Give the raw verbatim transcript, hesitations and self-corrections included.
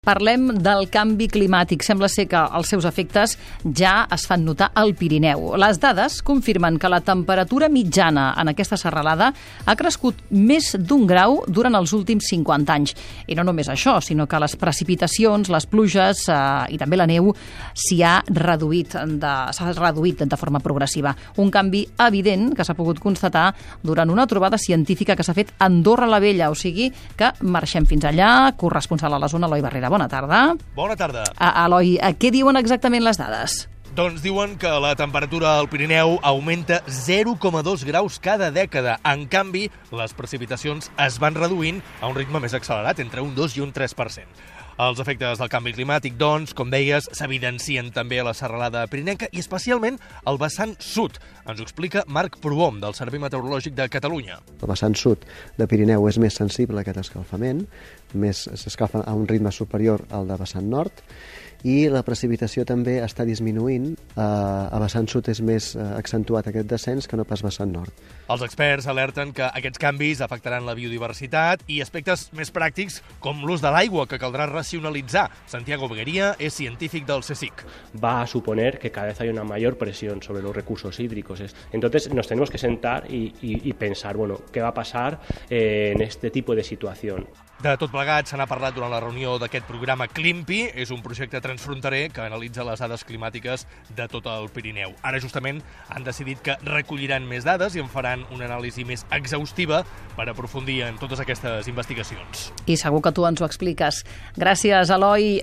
Parlem del canvi climàtic. Sembla ser que els seus efectes ja es fan notar al Pirineu. Les dades confirmen que la temperatura mitjana en aquesta serralada ha crescut més d'un grau durant els últims cinquanta anys. I no només això, sinó que les precipitacions, les pluges eh, i també la neu s'hi ha reduït de, s'ha reduït de forma progressiva. Un canvi evident que s'ha pogut constatar durant una trobada científica que s'ha fet a Andorra la Vella. O sigui que marxem fins allà. Corresponsal a la zona, Eloi Barrera. Bona tarda. Bona tarda. A, Eloi, què diuen exactament les dades? Doncs diuen que la temperatura al Pirineu augmenta zero coma dos graus cada dècada. En canvi, les precipitacions es van reduint a un ritme més accelerat, entre un dos i un tres per cent. Els efectes del canvi climàtic, doncs, com deies, s'evidencien també a la serralada pirinenca i especialment al vessant sud. Ens ho explica Marc Prohom, del Servei Meteorològic de Catalunya. El vessant sud de Pirineu és més sensible a aquest escalfament, més s'escalfa a un ritme superior al de vessant nord, i la precipitació també està disminuint. A vessant sud és més accentuat aquest descens que no pas vessant nord. Els experts alerten que aquests canvis afectaran la biodiversitat i aspectes més pràctics com l'ús de l'aigua, que caldrá racionalizar. Santiago Beguería es científic del CSIC. Va a suponer que cada vez hay una mayor presión sobre los recursos hídricos. Entonces nos tenemos que sentar y, y, y pensar, bueno, ¿qué va a pasar eh, en este tipo de situación? De tot plegat se n'ha parlat durant la reunió d'aquest programa Climpi. És un projecte transfronterer que analitza les dades climàtiques de tot el Pirineu. Ara justament han decidit que recolliran més dades i en faran una anàlisi més exhaustiva per aprofundir en totes aquestes investigacions. I segur que tu ens ho expliques. Gràcies, Eloi.